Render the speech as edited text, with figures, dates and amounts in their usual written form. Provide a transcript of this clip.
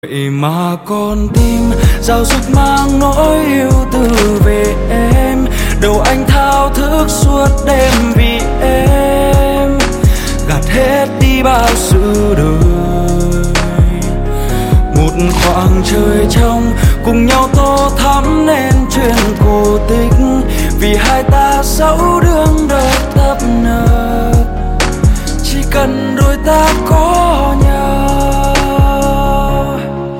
Vậy mà con tim giao sức mang nỗi yêu từ về em. Đầu anh thao thức suốt đêm vì em, gạt hết đi bao sự đời. Một khoảng trời trong cùng nhau tô thắm nên chuyện cổ tích, vì hai ta dẫu đương đời tấp nập. Chỉ cần đôi ta có